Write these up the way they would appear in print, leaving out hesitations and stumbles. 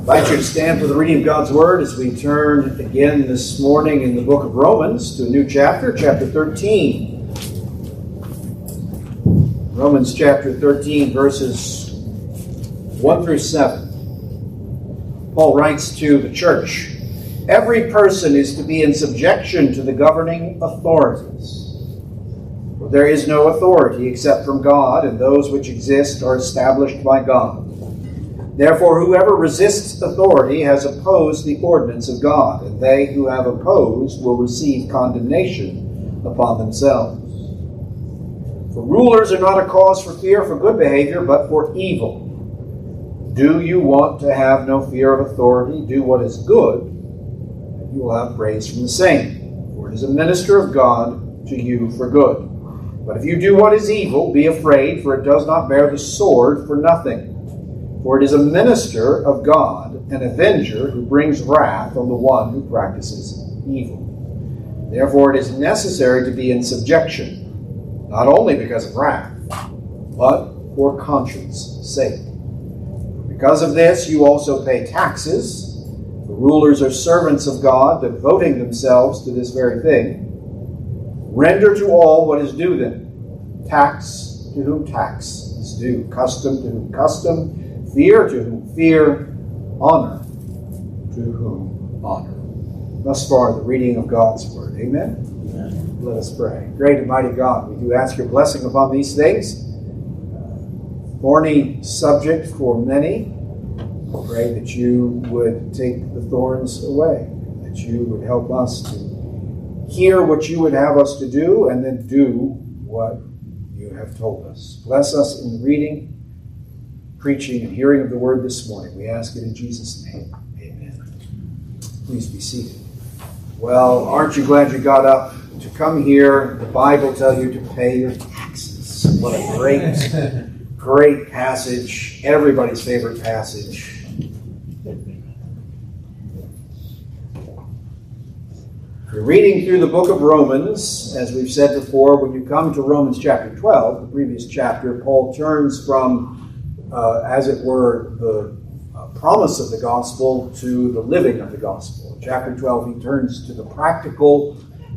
I invite you to stand for the reading of God's Word as we turn again this morning in the book of Romans to a new chapter, chapter 13. Romans chapter 13, verses 1 through 7. Paul writes to the church, "Every person is to be in subjection to the governing authorities. For there is no authority except from God, and those which exist are established by God. Therefore, whoever resists authority has opposed the ordinance of God, and they who have opposed will receive condemnation upon themselves. For rulers are not a cause for fear for good behavior, but for evil. Do you want to have no fear of authority? Do what is good, and you will have praise from the same. For it is a minister of God to you for good. But if you do what is evil, be afraid, for it does not bear the sword for nothing. For it is a minister of God, an avenger who brings wrath on the one who practices evil. Therefore it is necessary to be in subjection, not only because of wrath, but for conscience' sake. Because of this you also pay taxes. The rulers are servants of God, devoting themselves to this very thing. Render to all what is due them. Tax to whom tax is due. Custom to whom custom. Fear to whom fear, honor to whom honor." Thus far, the reading of God's Word. Amen? Amen. Let us pray. Great and mighty God, we do ask your blessing upon these things. Thorny subject for many. I pray that you would take the thorns away, that you would help us to hear what you would have us to do, and then do what you have told us. Bless us in the reading, preaching, and hearing of the word this morning. We ask it in Jesus' name. Amen. Please be seated. Well, aren't you glad you got up to come here? The Bible tells you to pay your taxes. What a great passage. Everybody's favorite passage. We're reading through the book of Romans. As we've said before, when you come to Romans chapter 12, the previous chapter, Paul turns from as it were, the promise of the gospel to the living of the gospel. In chapter 12, he turns to the practical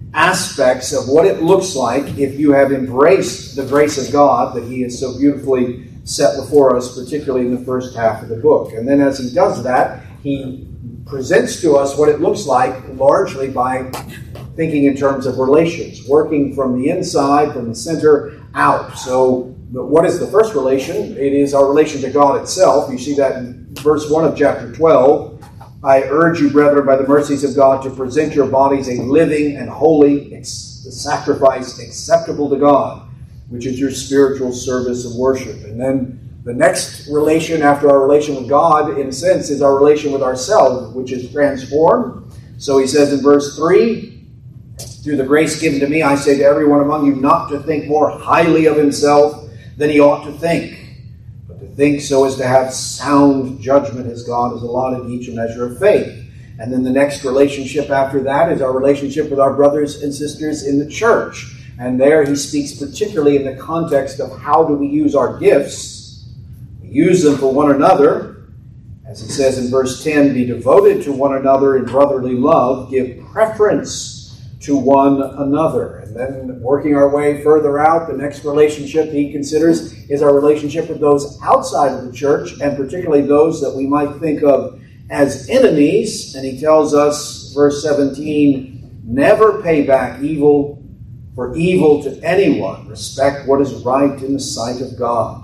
aspects of what it looks like if you have embraced the grace of God that he has so beautifully set before us, particularly in the first half of the book. And then as he does that, he presents to us what it looks like largely by thinking in terms of relations, working from the inside, from the center out. So what is the first relation? It is our relation to God itself. You see that in verse 1 of chapter 12. "I urge you, brethren, by the mercies of God, to present your bodies a living and holy sacrifice acceptable to God, which is your spiritual service of worship." And then the next relation after our relation with God, in a sense, is our relation with ourselves, which is transformed. So he says in verse 3, "Through the grace given to me, I say to everyone among you not to think more highly of himself than he ought to think, but to think so as to have sound judgment as God has allotted each a measure of faith." And then the next relationship after that is our relationship with our brothers and sisters in the church. And there he speaks particularly in the context of how do we use our gifts. We use them for one another. As it says in verse 10, "Be devoted to one another in brotherly love, give preference to one another." And then working our way further out, the next relationship he considers is our relationship with those outside of the church, and particularly those that we might think of as enemies. And he tells us, verse 17, "Never pay back evil for evil to anyone. Respect what is right in the sight of God."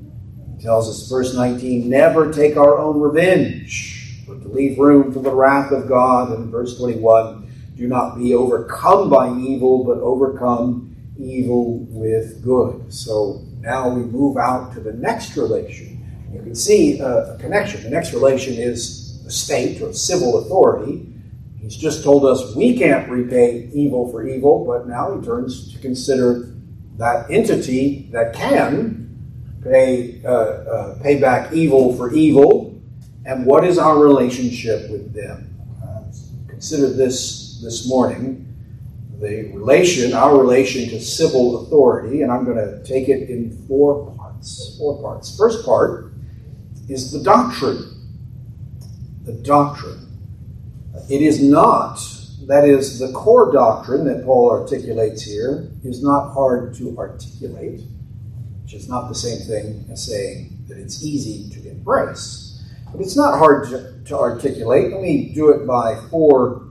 He tells us, verse 19, "Never take our own revenge, but to leave room for the wrath of God." And verse 21, "Do not be overcome by evil, but overcome evil with good." So now we move out to the next relation. You can see a connection. The next relation is the state or civil authority. He's just told us we can't repay evil for evil, but now he turns to consider that entity that can pay back evil for evil, and what is our relationship with them. Consider this morning, our relation to civil authority, and I'm going to take it in four parts. First part is the doctrine. the doctrine. It is not, that is, the core doctrine that Paul articulates here is not hard to articulate, which is not the same thing as saying that it's easy to embrace. But it's not hard to articulate. Let me do it by 4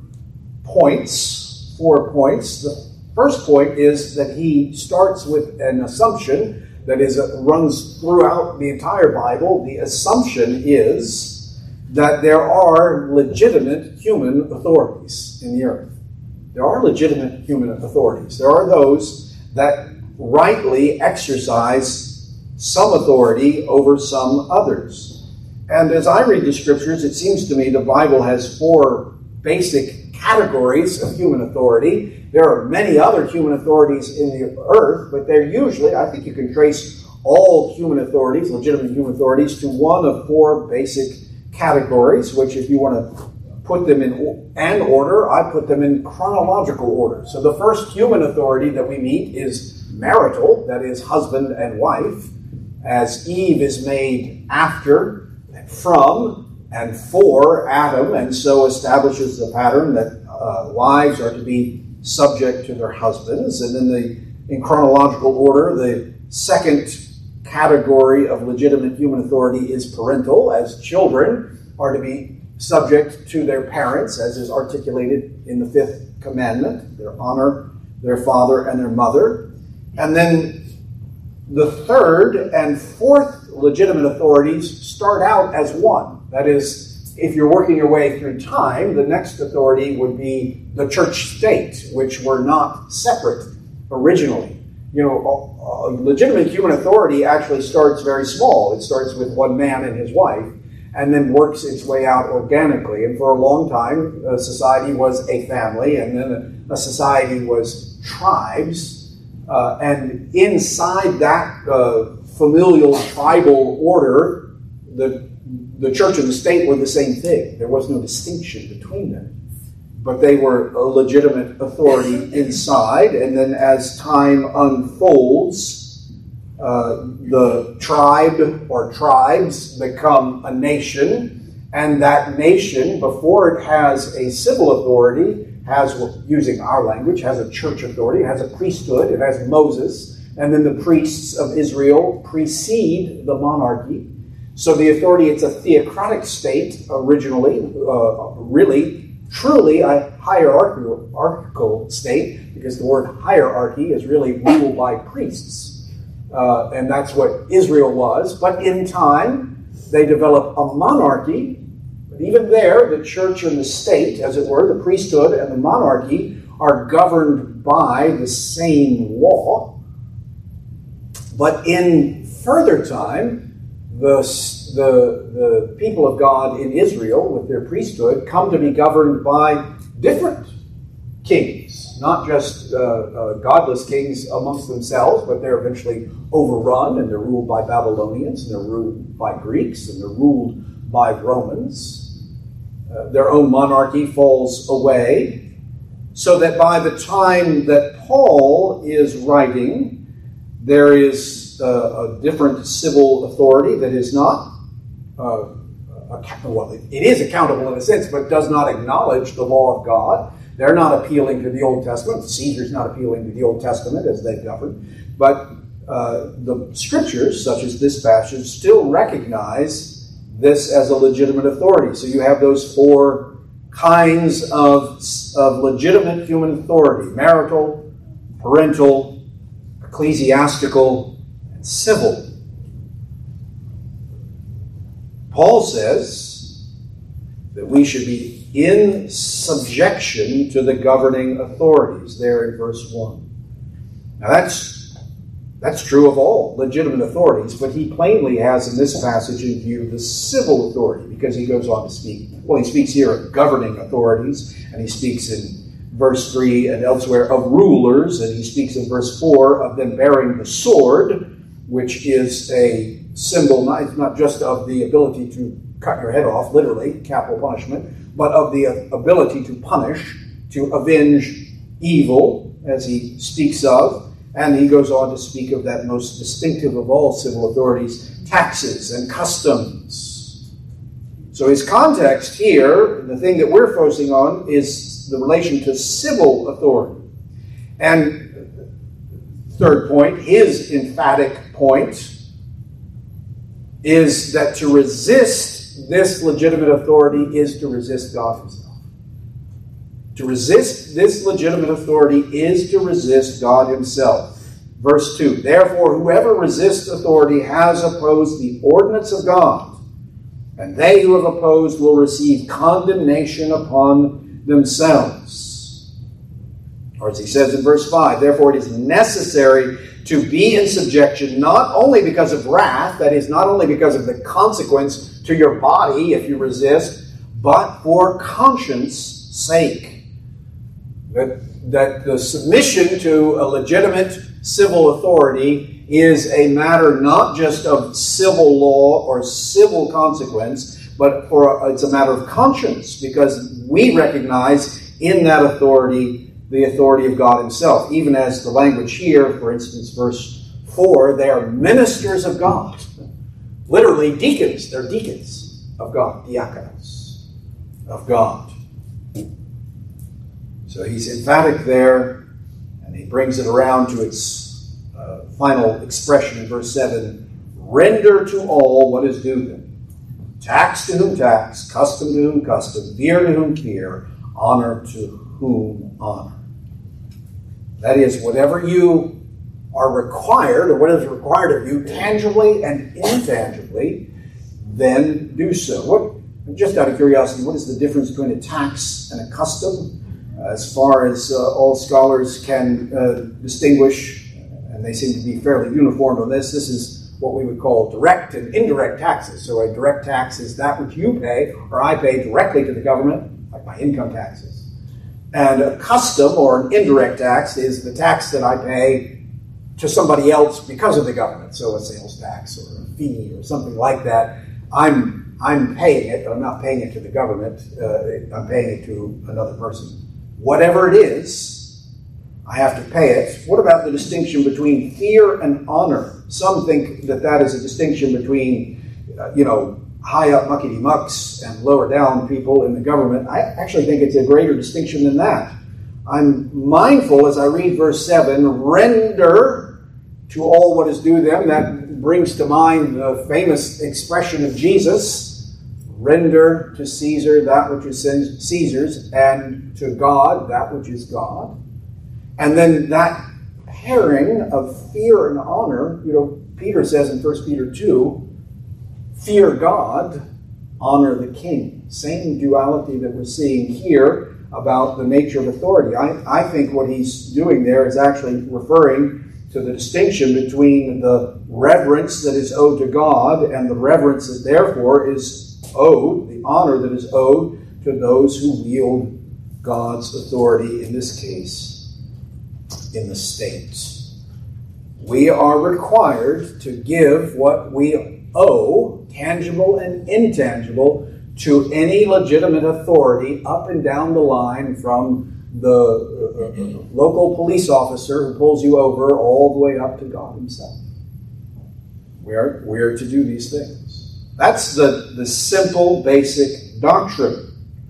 points. 4 points. The first point is that he starts with an assumption that runs throughout the entire Bible. The assumption is that there are legitimate human authorities in the earth. There are legitimate human authorities. There are those that rightly exercise some authority over some others. And as I read the scriptures, it seems to me the Bible has 4 basic categories of human authority. There are many other human authorities in the earth, but they're usually, I think you can trace all human authorities, legitimate human authorities, to one of 4 basic categories, which if you want to put them in an order, I put them in chronological order. So the first human authority that we meet is marital, that is husband and wife, as Eve is made after, and from, and for Adam, and so establishes the pattern that wives are to be subject to their husbands. And then in chronological order, the second category of legitimate human authority is parental, as children are to be subject to their parents, as is articulated in the 5th commandment. They honor their father and their mother. And then the 3rd and 4th legitimate authorities start out as one. That is, if you're working your way through time, the next authority would be the church state, which were not separate originally. Legitimate human authority actually starts very small. It starts with one man and his wife, and then works its way out organically. And for a long time, society was a family, and then a society was tribes. And inside that familial tribal order, the church and the state were the same thing. There was no distinction between them. But they were a legitimate authority inside. And then as time unfolds, the tribe or tribes become a nation. And that nation, before it has a civil authority, has, using our language, has a church authority, has a priesthood, it has Moses. And then the priests of Israel precede the monarchy. So the authority, it's a theocratic state originally, really, truly a hierarchical state, because the word hierarchy is really ruled by priests. And that's what Israel was. But in time, they develop a monarchy. But even there, the church and the state, as it were, the priesthood and the monarchy, are governed by the same law. But in further time, the people of God in Israel, with their priesthood, come to be governed by different kings, not just godless kings amongst themselves, but they're eventually overrun, and they're ruled by Babylonians, and they're ruled by Greeks, and they're ruled by Romans. Their own monarchy falls away, so that by the time that Paul is writing, there is a different civil authority that is not, it is accountable in a sense, but does not acknowledge the law of God. They're not appealing to the Old Testament. Caesar's not appealing to the Old Testament as they govern. But the scriptures, such as this passage, still recognize this as a legitimate authority. So you have those 4 kinds of legitimate human authority: marital, parental, ecclesiastical, and civil. Paul says that we should be in subjection to the governing authorities, there in verse 1. Now that's true of all legitimate authorities, but he plainly has in this passage in view the civil authority, because he goes on to speak. Well, he speaks here of governing authorities, and he speaks in verse 3 and elsewhere of rulers, and he speaks in verse 4 of them bearing the sword, which is a symbol not just of the ability to cut your head off, literally, capital punishment, but of the ability to punish, to avenge evil, as he speaks of. And he goes on to speak of that most distinctive of all civil authorities, taxes and customs. So his context here, the thing that we're focusing on, is the relation to civil authority. And third point, his emphatic point, is that to resist this legitimate authority is to resist God himself. To resist this legitimate authority is to resist God himself. Verse 2, therefore whoever resists authority has opposed the ordinance of God, and they who have opposed will receive condemnation upon themselves. Or as he says in verse 5, therefore it is necessary to be in subjection not only because of wrath, that is, not only because of the consequence to your body if you resist, but for conscience' sake. That the submission to a legitimate civil authority is a matter not just of civil law or civil consequence, but it's a matter of conscience, because we recognize in that authority the authority of God himself. Even as the language here, for instance, verse 4, they are ministers of God. Literally deacons. They're deacons of God, diakonos of God. So he's emphatic there, and he brings it around to its final expression in verse 7. Render to all what is due them. Tax to whom tax, custom to whom custom, fear to whom fear, honor to whom honor. That is, whatever you are required, or what is required of you, tangibly and intangibly, then do so. Just out of curiosity, what is the difference between a tax and a custom? As far as all scholars can distinguish, and they seem to be fairly uniform on this is what we would call direct and indirect taxes. So a direct tax is that which you pay, or I pay directly to the government, like my income taxes. And a custom, or an indirect tax, is the tax that I pay to somebody else because of the government. So a sales tax or a fee or something like that. I'm paying it, but I'm not paying it to the government. I'm paying it to another person. Whatever it is, I have to pay it. What about the distinction between fear and honor? Some think that is a distinction between, high up muckety-mucks and lower down people in the government. I actually think it's a greater distinction than that. I'm mindful as I read verse 7, render to all what is due them. That brings to mind the famous expression of Jesus, render to Caesar that which is Caesar's, and to God that which is God. And then that pairing of fear and honor, Peter says in 1 Peter 2, fear God, honor the king. Same duality that we're seeing here about the nature of authority. I think what he's doing there is actually referring to the distinction between the reverence that is owed to God and the reverence that therefore is owed, the honor that is owed to those who wield God's authority, in this case, in the state. We are required to give what we owe, tangible and intangible, to any legitimate authority up and down the line, from the local police officer who pulls you over all the way up to God himself. We are to do these things. That's the simple, basic doctrine.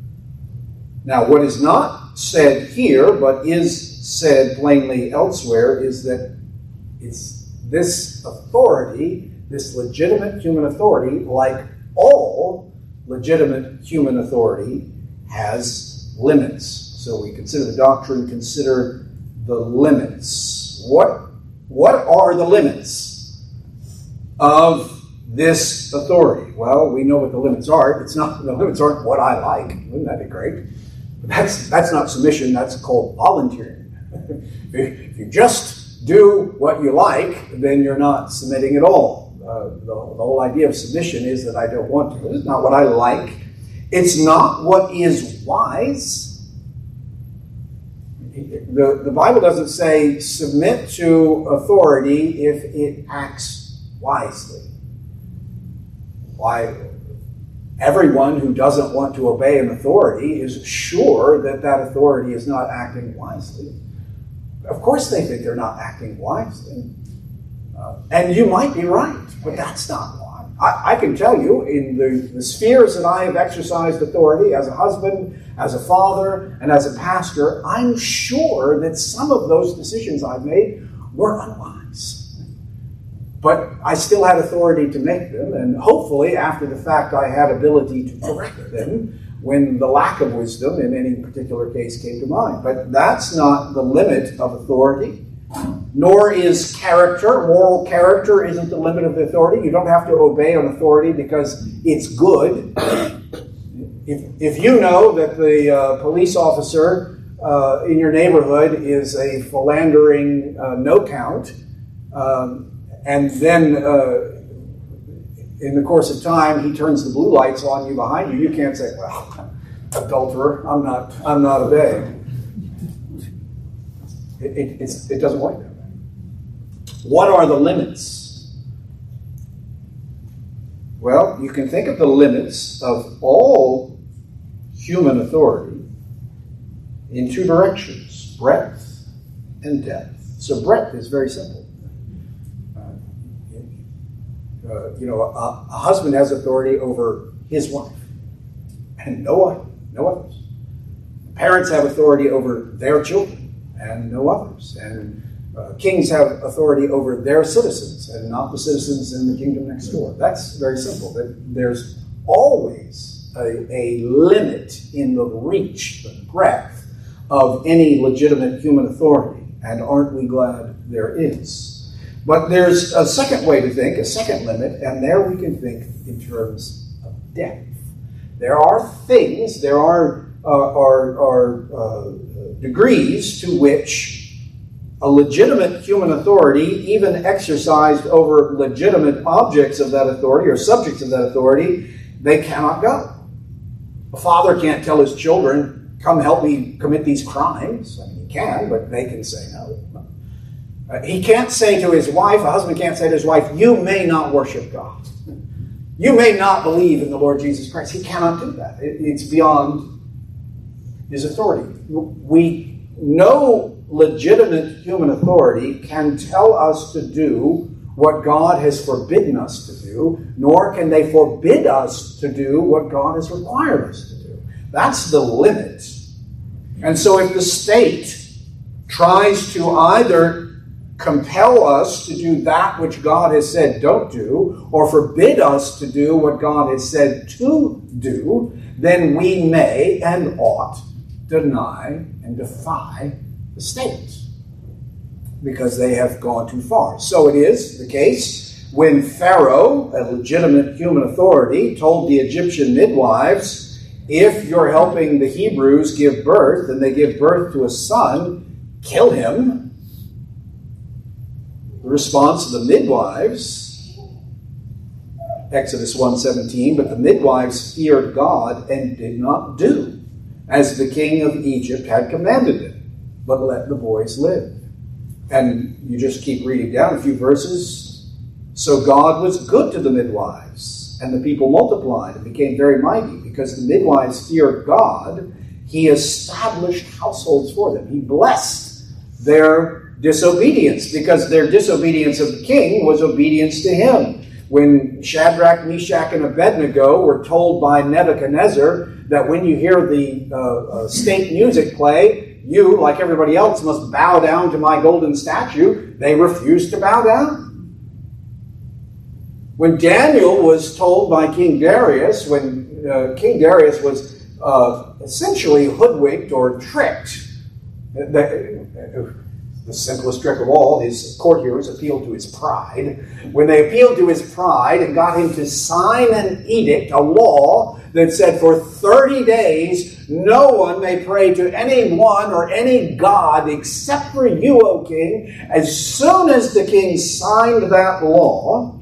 Now, what is not said here, but is said plainly elsewhere, is that it's this authority, this legitimate human authority, like all legitimate human authority, has limits. So we consider the doctrine, consider the limits. What are the limits of this authority? Well, we know what the limits are. The limits aren't what I like. Wouldn't that be great? But that's not submission. That's called volunteering. If you just do what you like, then you're not submitting at all. The whole idea of submission is that I don't want to. It's not what I like. It's not what is wise. The Bible doesn't say submit to authority if it acts wisely. Why? Everyone who doesn't want to obey an authority is sure that authority is not acting wisely. Of course they think they're not acting wisely. And you might be right, but that's not why. I can tell you, in the spheres that I have exercised authority as a husband, as a father, and as a pastor, I'm sure that some of those decisions I've made were unwise. But I still had authority to make them, and hopefully, after the fact, I had ability to correct them when the lack of wisdom in any particular case came to mind. But that's not the limit of authority, nor is character. Moral character isn't the limit of the authority. You don't have to obey an authority because it's good. If you know that the police officer in your neighborhood is a philandering no-count, and then in the course of time he turns the blue lights on you behind you, you can't say, well, adulterer, I'm not obeying. It doesn't work that way. What are the limits? Well, you can think of the limits of all human authority in two directions, breadth and depth. So breadth is very simple. A husband has authority over his wife and no others. Parents have authority over their children and no others. And kings have authority over their citizens and not the citizens in the kingdom next door. That's very simple. There's always a limit in the reach, the breadth of any legitimate human authority. And aren't we glad there is? But there's a second way to think, a second limit, and there we can think in terms of depth. There are things, there are degrees to which a legitimate human authority, even exercised over legitimate objects of that authority or subjects of that authority, they cannot go. A father can't tell his children, come help me commit these crimes. I mean, he can, but they can say no. He can't say to his wife, a husband can't say to his wife, you may not worship God. You may not believe in the Lord Jesus Christ. He cannot do that. It's beyond his authority. No legitimate human authority can tell us to do what God has forbidden us to do, nor can they forbid us to do what God has required us to do. That's the limit. And so if the state tries to either compel us to do that which God has said don't do, or forbid us to do what God has said to do, then we may and ought deny and defy the state because they have gone too far. So it is the case when Pharaoh, a legitimate human authority, told the Egyptian midwives, if you're helping the Hebrews give birth and they give birth to a son, kill him. The response of the midwives, Exodus 1:17, but the midwives feared God and did not do as the king of Egypt had commanded them, but let the boys live. And you just keep reading down a few verses. So God was good to the midwives, and the people multiplied and became very mighty. Because the midwives feared God, he established households for them. He blessed their disobedience, because their disobedience of the king was obedience to him. When Shadrach, Meshach, and Abednego were told by Nebuchadnezzar that when you hear the state music play, you, like everybody else, must bow down to my golden statue, they refused to bow down. When Daniel was told by King Darius, when King Darius was essentially hoodwinked or tricked, the simplest trick of all, his courtiers appealed to his pride. When they appealed to his pride and got him to sign an edict, a law that said for 30 days, no one may pray to anyone or any god except for you, O king. As soon as the king signed that law,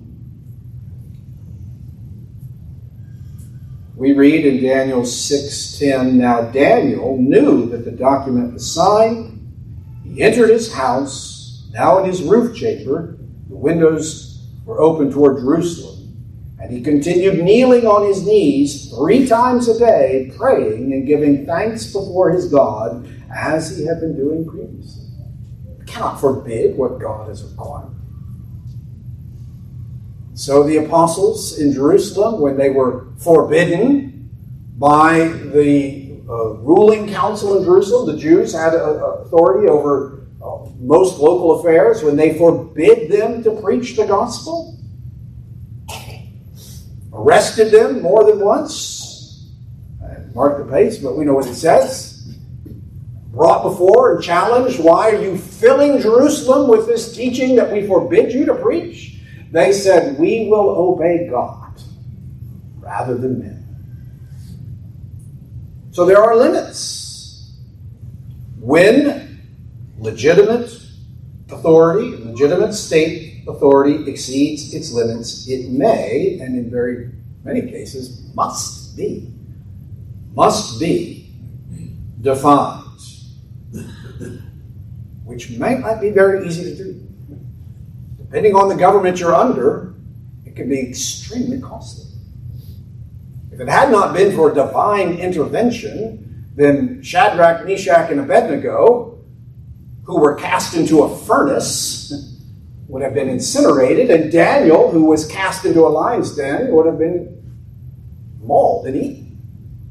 we read in Daniel 6:10, now Daniel knew that the document was signed. He entered his house, now in his roof chamber. The windows were open toward Jerusalem. And he continued kneeling on his knees 3 times a day, praying and giving thanks before his God, as he had been doing previously. You cannot forbid what God has required. So the apostles in Jerusalem, when they were forbidden by the ruling council in Jerusalem, the Jews had authority over most local affairs, when they forbid them to preach the gospel, arrested them more than once, mark the pace, but we know what it says, brought before and challenged, why are you filling Jerusalem with this teaching that we forbid you to preach? They said, we will obey God rather than men. So there are limits. When legitimate authority, legitimate state authority exceeds its limits, it may, and in very many cases must be defined, which may not be very easy to do. Depending on the government you're under, it can be extremely costly. If it had not been for divine intervention, then Shadrach, Meshach, and Abednego, who were cast into a furnace, would have been incinerated, and Daniel, who was cast into a lion's den, would have been mauled and eaten.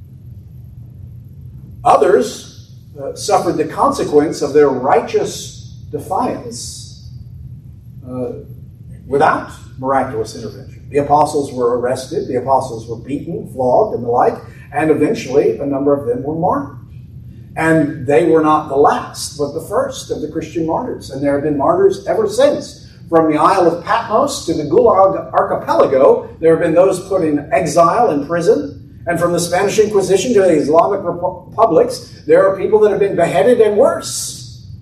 Others suffered the consequence of their righteous defiance without miraculous intervention. The apostles were arrested, the apostles were beaten, flogged, and the like, and eventually a number of them were martyred. And they were not the last, but the first of the Christian martyrs. And there have been martyrs ever since. From the Isle of Patmos to the Gulag Archipelago, there have been those put in exile in prison. And from the Spanish Inquisition to the Islamic republics, there are people that have been beheaded and worse.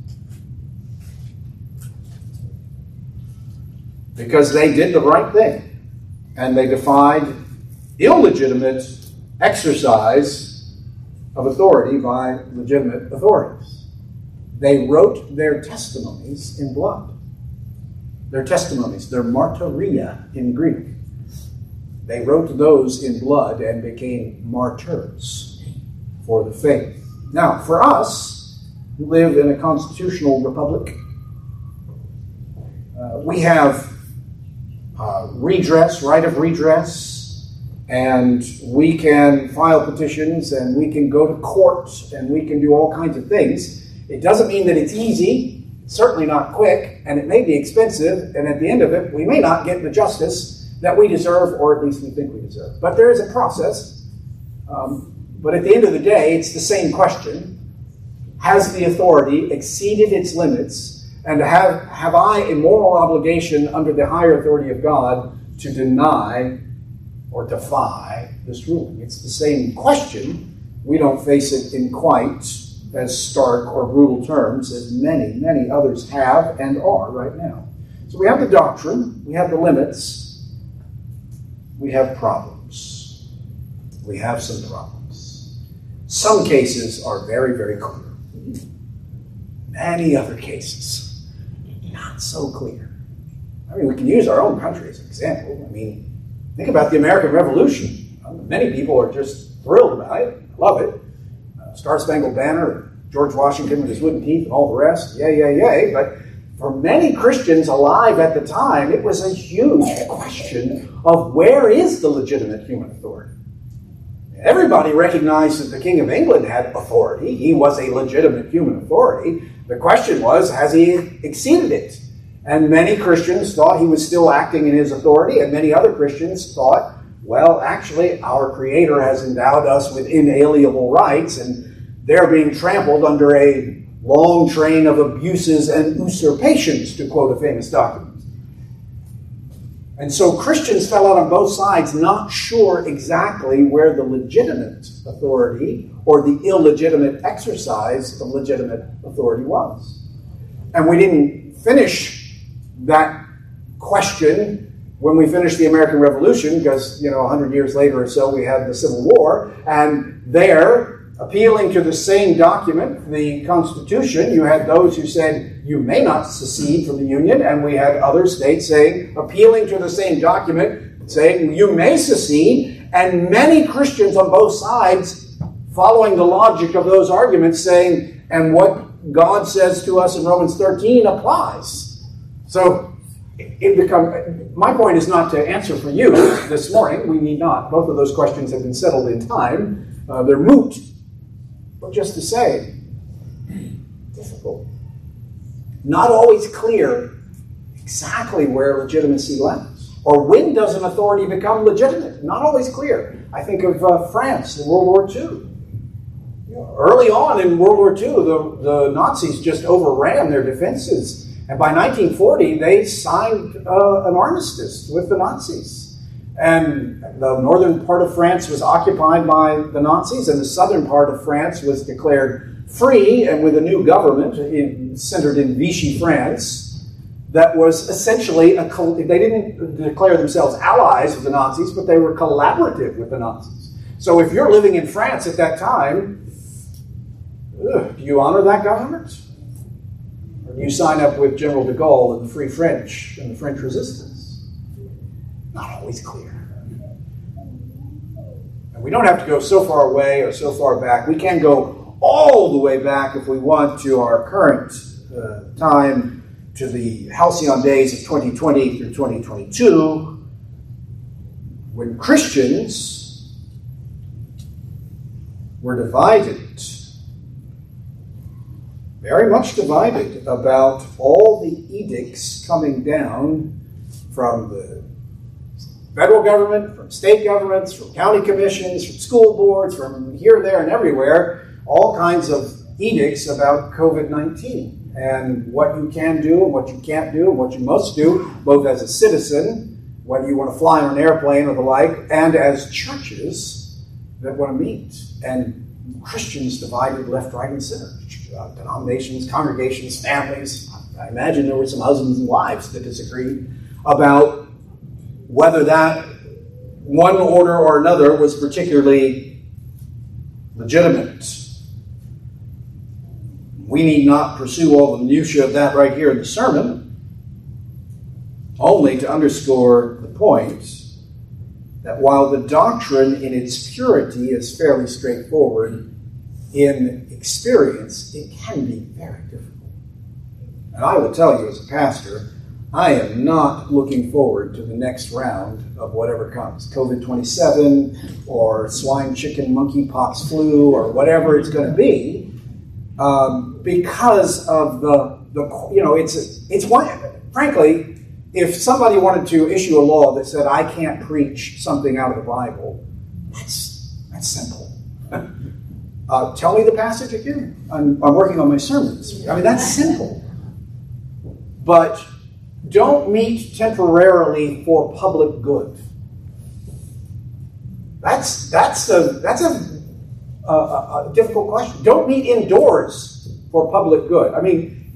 Because they did the right thing. And they defied illegitimate exercise of authority by legitimate authorities. They wrote their testimonies in blood. Their testimonies, their martyria in Greek. They wrote those in blood and became martyrs for the faith. Now, for us, who live in a constitutional republic, we have redress, right of redress, and we can file petitions, and we can go to court, and we can do all kinds of things. It doesn't mean that it's easy, certainly not quick, and it may be expensive, and at the end of it, we may not get the justice that we deserve, or at least we think we deserve. But there is a process. But at the end of the day, it's the same question. Has the authority exceeded its limits? And have I a moral obligation under the higher authority of God to deny or defy this ruling? It's the same question. We don't face it in quite as stark or brutal terms as many, many others have and are right now. So we have the doctrine, we have the limits, we have problems. We have some problems. Some cases are very, very clear. Many other cases, not so clear. I mean, we can use our own country as an example. I mean, think about the American Revolution. Many people are just thrilled about it, love it. Star-Spangled Banner, George Washington with his wooden teeth and all the rest, yay. But for many Christians alive at the time, it was a huge question of where is the legitimate human authority? Everybody recognized that the King of England had authority. He was a legitimate human authority. The question was, has he exceeded it? And many Christians thought he was still acting in his authority, and many other Christians thought, well, actually, our Creator has endowed us with inalienable rights, and they're being trampled under a long train of abuses and usurpations, to quote a famous document. And so Christians fell out on both sides, not sure exactly where the legitimate authority or the illegitimate exercise of legitimate authority was. And we didn't finish that question when we finished the American Revolution, because, 100 years later or so, we had the Civil War, and there, appealing to the same document, the Constitution, you had those who said, you may not secede from the Union, and we had other states saying, appealing to the same document, saying, you may secede, and many Christians on both sides, following the logic of those arguments, saying, and what God says to us in Romans 13 applies. So, my point is not to answer for you this morning. We need not. Both of those questions have been settled in time. They're moot. But just to say, difficult. Not always clear exactly where legitimacy lies. Or when does an authority become legitimate? Not always clear. I think of France in World War II. Early on in World War II, the Nazis just overran their defenses. And by 1940, they signed an armistice with the Nazis. And the northern part of France was occupied by the Nazis, and the southern part of France was declared free, and with a new government centered in Vichy, France, that was essentially they didn't declare themselves allies of the Nazis, but they were collaborative with the Nazis. So if you're living in France at that time, do you honor that government? Or do you sign up with General de Gaulle and the Free French and the French resistance? Not always clear. And we don't have to go so far away or so far back. We can go all the way back if we want to our current time, to the halcyon days of 2020 through 2022, when Christians were divided, very much divided, about all the edicts coming down from the federal government, from state governments, from county commissions, from school boards, from here, there, and everywhere, all kinds of edicts about COVID-19 and what you can do and what you can't do and what you must do, both as a citizen, whether you want to fly on an airplane or the like, and as churches that want to meet. And Christians divided left, right, and center. Denominations, congregations, families. I imagine there were some husbands and wives that disagreed about whether that one order or another was particularly legitimate. We need not pursue all the minutiae of that right here in the sermon, only to underscore the point that while the doctrine in its purity is fairly straightforward, in experience, it can be very difficult. And I will tell you as a pastor, I am not looking forward to the next round of whatever comes. COVID-27 or swine, chicken, monkeypox, flu, or whatever it's going to be, because of it's why, frankly, if somebody wanted to issue a law that said I can't preach something out of the Bible, that's simple. Tell me the passage again. I'm working on my sermons. I mean, that's simple. But don't meet temporarily for public good. That's a difficult question. Don't meet indoors for public good. I mean,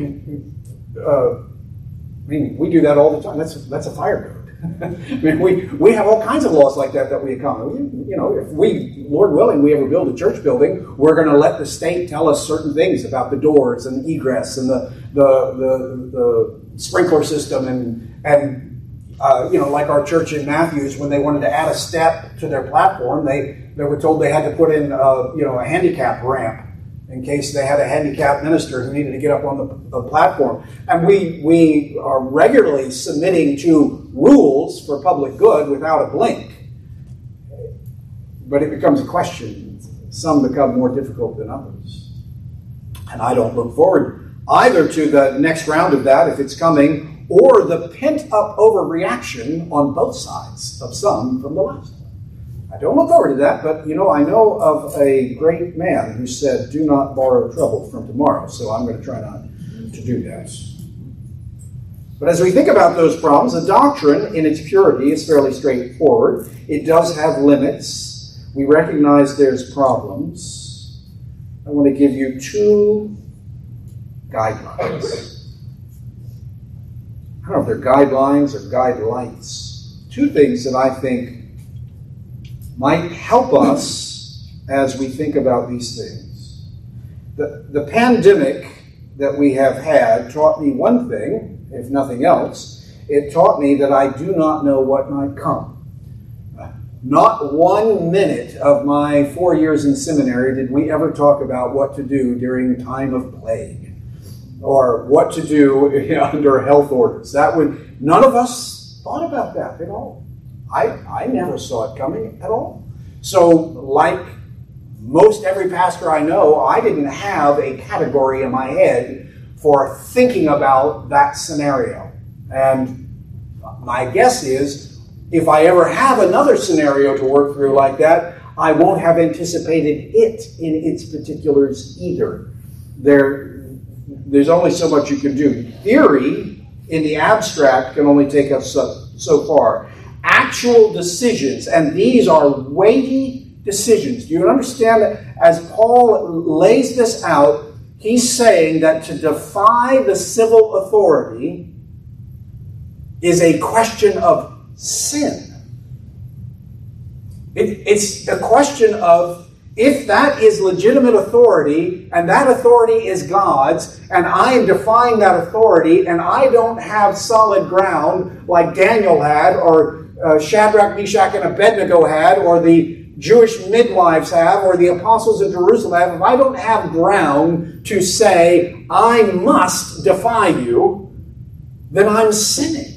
we do that all the time. That's a fire code. I mean, we have all kinds of laws like that we accomplish. If we, Lord willing, we ever build a church building, we're going to let the state tell us certain things about the doors and the egress and the sprinkler system and like our church in Matthews, when they wanted to add a step to their platform, they were told they had to put in a handicap ramp in case they had a handicapped minister who needed to get up on the platform. And we are regularly submitting to rules for public good without a blink. But it becomes a question. Some become more difficult than others. And I don't look forward either to the next round of that, if it's coming, or the pent-up overreaction on both sides of some from the last. I don't look forward to that, but I know of a great man who said, do not borrow trouble from tomorrow, so I'm going to try not to do that. But as we think about those problems, the doctrine in its purity is fairly straightforward. It does have limits. We recognize there's problems. I want to give you two guidelines. I don't know if they're guidelines or guidelights. Two things that I think might help us as we think about these things. The pandemic that we have had taught me one thing, if nothing else. It taught me that I do not know what might come. Not 1 minute of my 4 years in seminary did we ever talk about what to do during time of plague. or what to do under health orders. None of us thought about that at all. I never saw it coming at all. So, like most every pastor I know, I didn't have a category in my head for thinking about that scenario. And my guess is, if I ever have another scenario to work through like that, I won't have anticipated it in its particulars either. There's only so much you can do. Theory, in the abstract, can only take us so far. Actual decisions, and these are weighty decisions. Do you understand that as Paul lays this out, he's saying that to defy the civil authority is a question of sin. It's a question of, if that is legitimate authority, and that authority is God's, and I am defying that authority, and I don't have solid ground like Daniel had, or Shadrach, Meshach, and Abednego had, or the Jewish midwives have, or the apostles of Jerusalem have, if I don't have ground to say, I must defy you, then I'm sinning.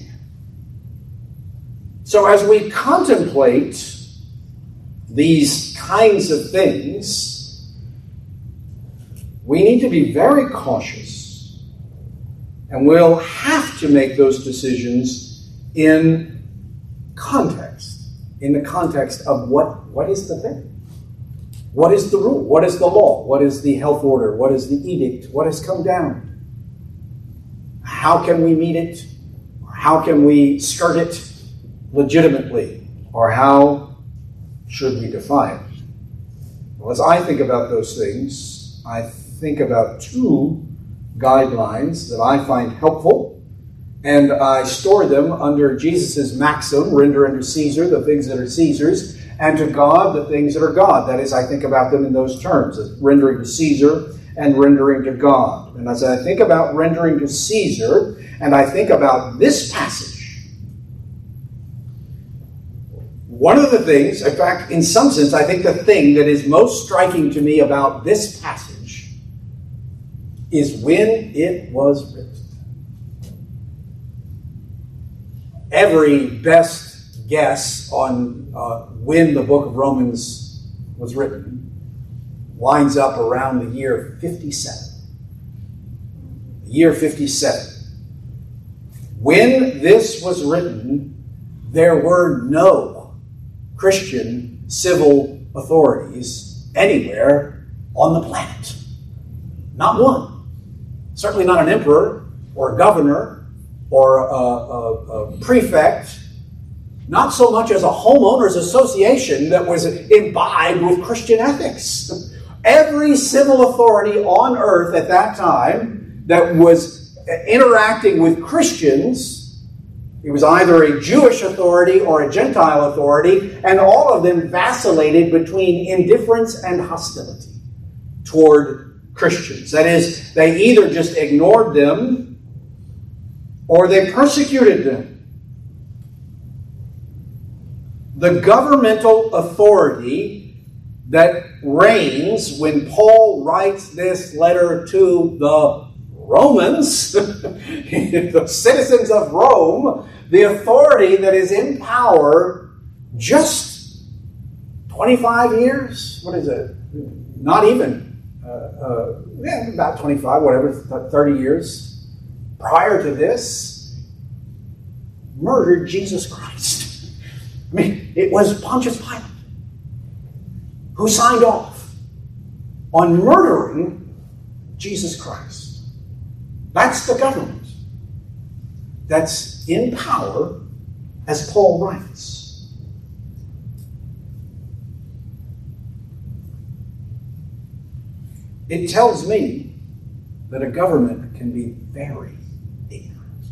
So as we contemplate these kinds of things, we need to be very cautious. And we'll have to make those decisions in context. In the context of what is the thing? What is the rule? What is the law? What is the health order? What is the edict? What has come down? How can we meet it? Or how can we skirt it legitimately? Or how should we defy it? Well, as I think about those things, I think about two guidelines that I find helpful, and I store them under Jesus' maxim, render unto Caesar the things that are Caesar's, and to God the things that are God. That is, I think about them in those terms, as rendering to Caesar and rendering to God. And as I think about rendering to Caesar, and I think about this passage, one of the things, in fact, in some sense, I think the thing that is most striking to me about this passage is when it was written. Every best guess on when the book of Romans was written lines up around the year 57. The year 57. When this was written, there were no Christian civil authorities anywhere on the planet. Not one. Certainly not an emperor or a governor or a prefect. Not so much as a homeowners association that was imbibed with Christian ethics. Every civil authority on earth at that time that was interacting with Christians, it was either a Jewish authority or a Gentile authority, and all of them vacillated between indifference and hostility toward Christians. That is, they either just ignored them or they persecuted them. The governmental authority that reigns when Paul writes this letter to the Romans, the citizens of Rome, the authority that is in power just 25 years? What is it? Not even. About 25, whatever, 30 years prior to this, murdered Jesus Christ. I mean, it was Pontius Pilate who signed off on murdering Jesus Christ. That's the government that's in power as Paul writes. It tells me that a government can be very ignorant,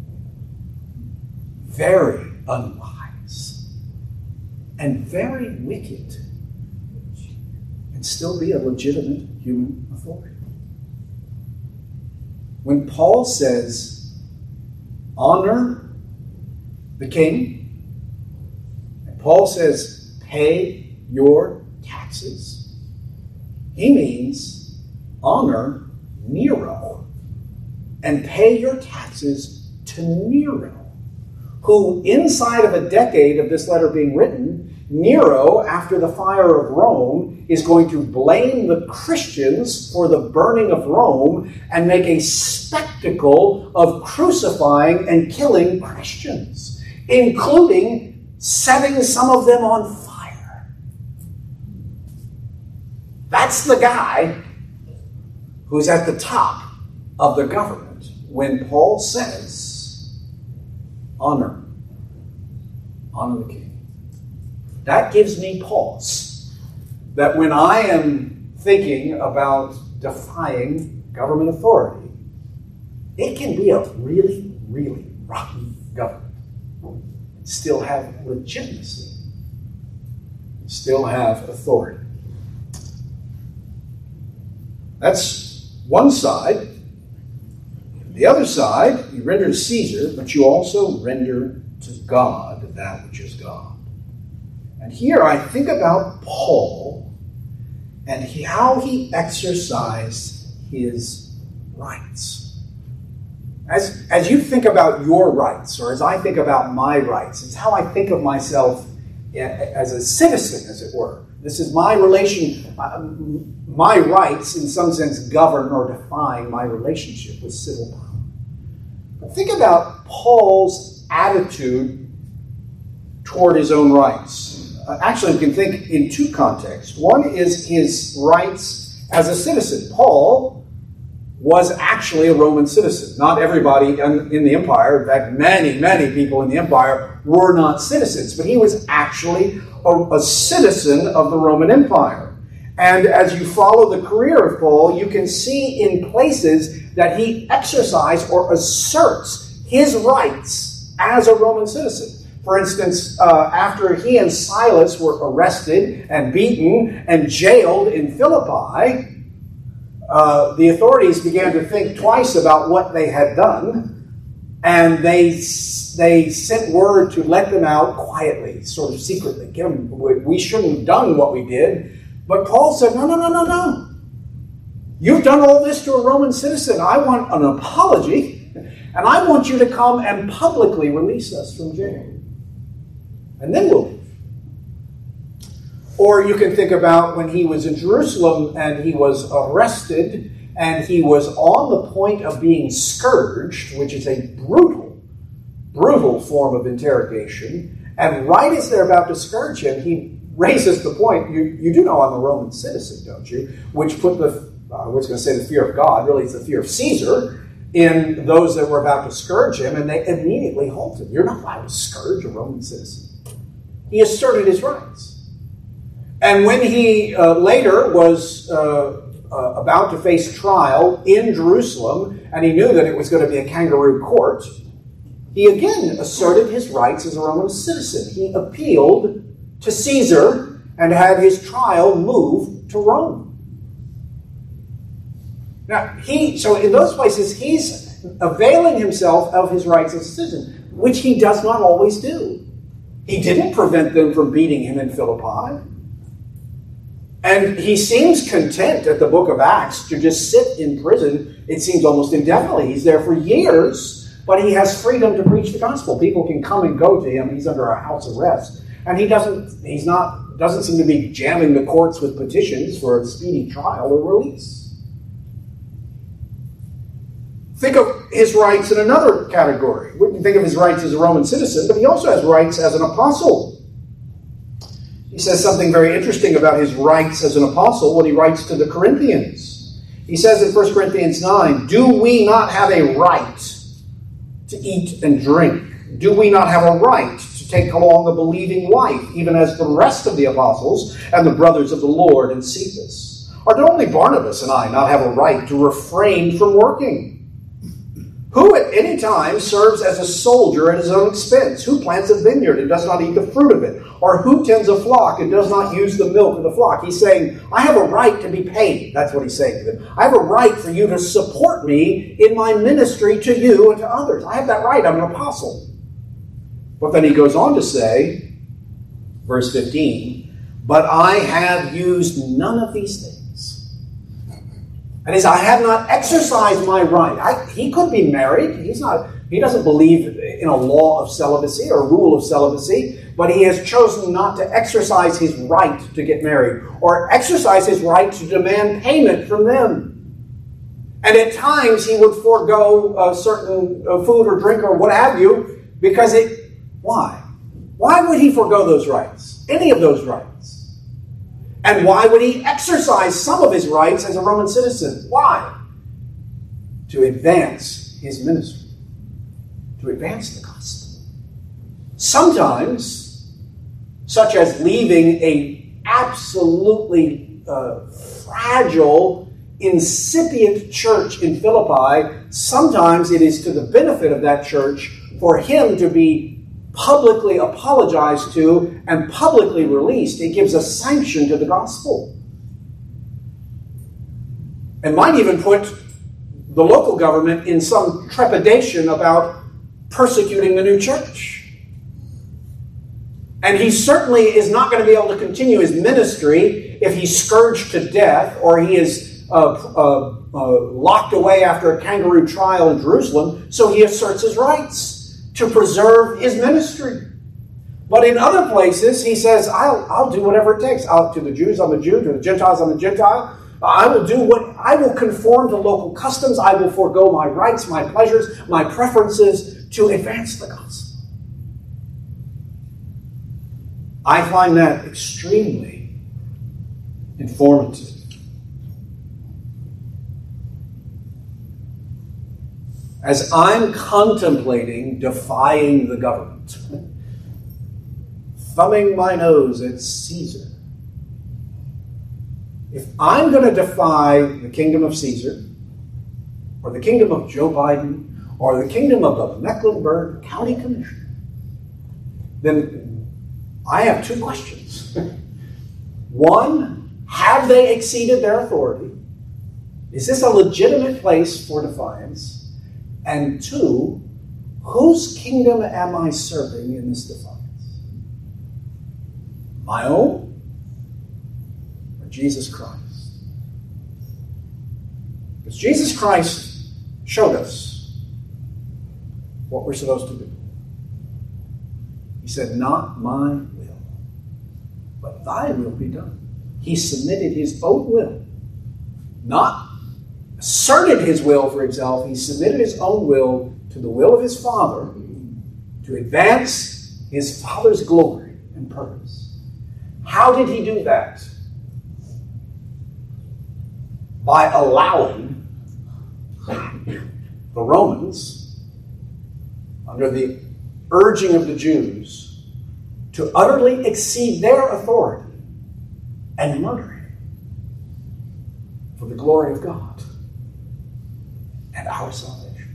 very unwise, and very wicked, and still be a legitimate human authority. When Paul says, honor the king, and Paul says, pay your taxes, he means honor Nero. and pay your taxes to Nero, who inside of a decade of this letter being written, Nero, after the fire of Rome, is going to blame the Christians for the burning of Rome and make a spectacle of crucifying and killing Christians, including setting some of them on fire. That's the guy who's at the top of the government when Paul says, honor the king. That gives me pause. That when I am thinking about defying government authority, it can be a really, really rotten government. Still have legitimacy. Still have authority. That's one side. The other side, you render to Caesar, but you also render to God that which is God. And here I think about Paul and how he exercised his rights. As you think about your rights, or as I think about my rights, it's how I think of myself as a citizen, as it were. This is my relation. My rights, in some sense, govern or define my relationship with civil power. But think about Paul's attitude toward his own rights. Actually, we can think in two contexts. One is his rights as a citizen. Paul was actually a Roman citizen. Not everybody in the empire, in fact, many people in the empire were not citizens, but he was actually a citizen of the Roman Empire. And as you follow the career of Paul, you can see in places that he exercised or asserts his rights as a Roman citizen. For instance, after he and Silas were arrested and beaten and jailed in Philippi, the authorities began to think twice about what they had done, and they sent word to let them out quietly, sort of secretly. We shouldn't have done what we did. But Paul said, no. You've done all this to a Roman citizen. I want an apology, and I want you to come and publicly release us from jail. And then we'll leave. Or you can think about when he was in Jerusalem and he was arrested and he was on the point of being scourged, which is a brutal form of interrogation. And right as they're about to scourge him, he raises the point, you do know I'm a Roman citizen, don't you? Which put I was going to say the fear of God, really it's the fear of Caesar, in those that were about to scourge him, and they immediately halted. You're not allowed to scourge a Roman citizen. He asserted his rights. And when he later was about to face trial in Jerusalem, and he knew that it was going to be a kangaroo court, he again asserted his rights as a Roman citizen. He appealed to Caesar and had his trial moved to Rome. Now, so in those places, he's availing himself of his rights as a citizen, which he does not always do. He didn't prevent them from beating him in Philippi. And he seems content at the book of Acts to just sit in prison, it seems almost indefinitely. He's there for years, but he has freedom to preach the gospel. People can come and go to him. He's under a house arrest. And he doesn't seem to be jamming the courts with petitions for a speedy trial or release. Think of his rights in another category. We can think of his rights as a Roman citizen, but he also has rights as an apostle. He says something very interesting about his rights as an apostle when he writes to the Corinthians. He says in 1 Corinthians 9, do we not have a right to eat and drink? Do we not have a right to take along a believing wife, even as the rest of the apostles and the brothers of the Lord and Cephas? Or do only Barnabas and I not have a right to refrain from working? Who at any time serves as a soldier at his own expense? Who plants a vineyard and does not eat the fruit of it? Or who tends a flock and does not use the milk of the flock? He's saying, I have a right to be paid. That's what he's saying to them. I have a right for you to support me in my ministry to you and to others. I have that right. I'm an apostle. But then he goes on to say, verse 15, but I have used none of these things. And he says, I have not exercised my right. He could be married. He doesn't believe in a law of celibacy or a rule of celibacy, but he has chosen not to exercise his right to get married or exercise his right to demand payment from them. And at times he would forego certain food or drink or what have you, because why? Why would he forego those rights? Any of those rights? And why would he exercise some of his rights as a Roman citizen? Why? To advance his ministry. To advance the gospel. Sometimes, such as leaving a absolutely fragile, incipient church in Philippi, sometimes it is to the benefit of that church for him to be publicly apologized to and publicly released. It gives a sanction to the gospel. And might even put the local government in some trepidation about persecuting the new church. And he certainly is not going to be able to continue his ministry if he's scourged to death or he is locked away after a kangaroo trial in Jerusalem. So he asserts his rights to preserve his ministry. But in other places, he says, I'll do whatever it takes. To the Jews, I'm a Jew. To the Gentiles, I'm a Gentile. I will conform to local customs. I will forego my rights, my pleasures, my preferences to advance the gospel. I find that extremely informative. As I'm contemplating defying the government, thumbing my nose at Caesar, if I'm going to defy the kingdom of Caesar, or the kingdom of Joe Biden, or the kingdom of the Mecklenburg County Commissioner, then I have two questions. One, have they exceeded their authority? Is this a legitimate place for defiance? And two, whose kingdom am I serving in this defiance? My own or Jesus Christ? Because Jesus Christ showed us what we're supposed to do. He said, not my will, but thy will be done. He submitted his own will, not asserted his will for himself. He submitted his own will to the will of his Father to advance his Father's glory and purpose. How did he do that? By allowing the Romans, under the urging of the Jews, to utterly exceed their authority and murder him for the glory of God and our salvation.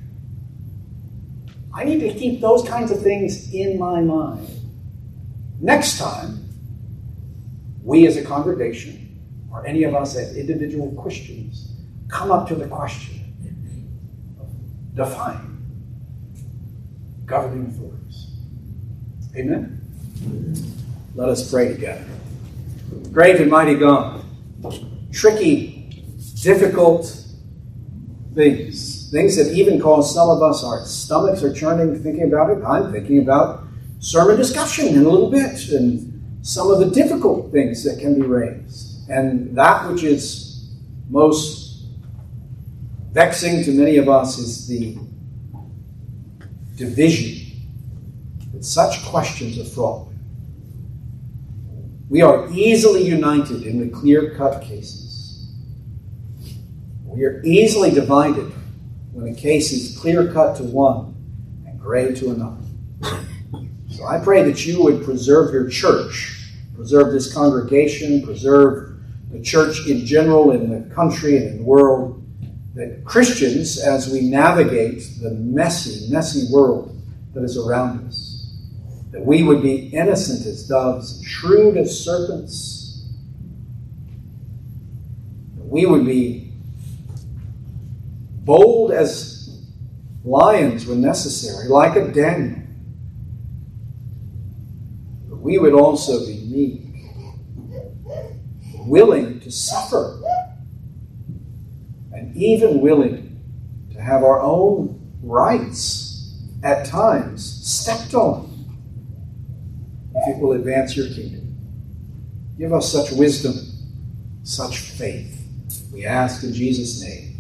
I need to keep those kinds of things in my mind. Next time, we as a congregation, or any of us as individual Christians, come up to the question of defying governing authorities. Amen? Let us pray together. Great and mighty God, tricky, difficult things that even cause some of us, our stomachs are churning thinking about it. I'm thinking about sermon discussion in a little bit and some of the difficult things that can be raised. And that which is most vexing to many of us is the division that such questions are fraught with. We are easily united in the clear-cut cases. We are easily divided when a case is clear-cut to one and gray to another. So I pray that you would preserve your church, preserve this congregation, preserve the church in general in the country and in the world, that Christians, as we navigate the messy, messy world that is around us, that we would be innocent as doves, shrewd as serpents, that we would be bold as lions when necessary, like a Daniel. But we would also be meek, willing to suffer, and even willing to have our own rights at times stepped on, if it will advance your kingdom. Give us such wisdom, such faith. We ask in Jesus' name.